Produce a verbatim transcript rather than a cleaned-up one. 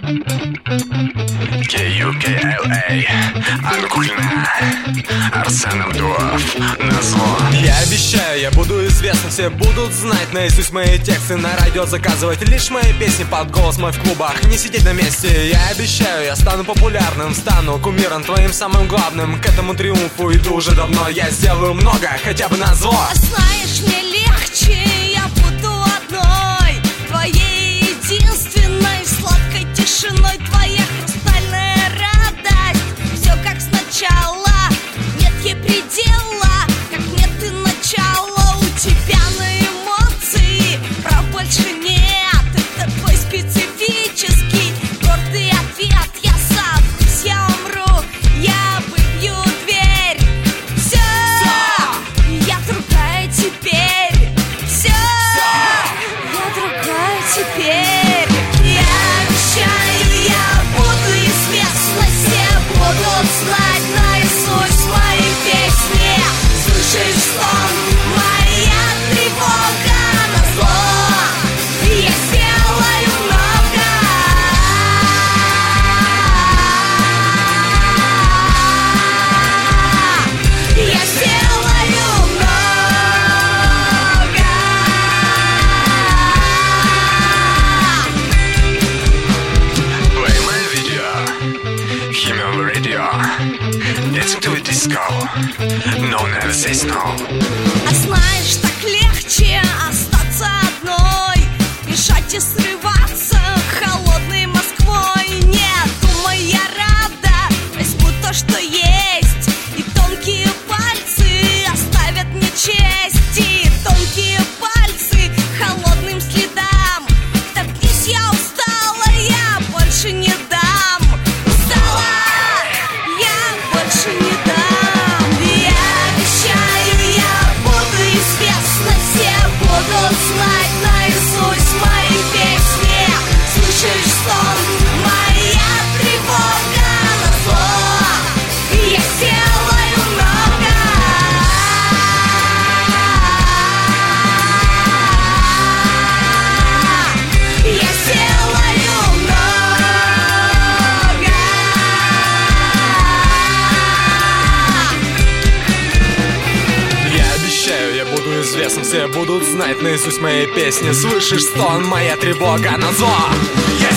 Кей-Ю, Кей-Эл, Эй, Анна Кухлина, Арсен Абдуов, назло. Я обещаю, я буду известен, все будут знать наизусть мои тексты. На радио заказывать лишь мои песни под голос мой в клубах, не сидеть на месте. Я обещаю, я стану популярным, стану кумиром твоим самым главным. К этому триумфу иду уже давно, я сделаю много, хотя бы назло. А знаешь, мне легче, я буду одной, твоей единственной, сладкой тишиной, твоя хрустальная радость. Все как сначала, нет ей предела, как нет и начала. У тебя на эмоции прав больше нет, это твой специфический гордый ответ. Я садусь, я умру, я выбью дверь. Все, я другая теперь. Все, я другая теперь. Я обещаю, я буду известна, все будут знать наизусть мои песни. Слышишь стон, моя тревога назло, я сделаю много. Я сделаю много. Play my video, hear me on the radio, get into a disco, no never says no. А знаешь, так легче остаться одной, бежать и срываться холодной Москвой. Нет, думай, я рада, возьму то, что есть, и тонкие пальцы оставят мне честь. И тонкие пальцы холодным следам. Вторгнись, я устала, я больше не дам. Устала, я больше не дам. Я обещаю, я буду известна, все будут знать наизусть мои песни. Слышишь стон, моя тревога назло, я сделаю много. Я сделаю много. Я обещаю, я буду известен, все будут знать наизусть мои песни. Слышишь стон, моя тревога назло, я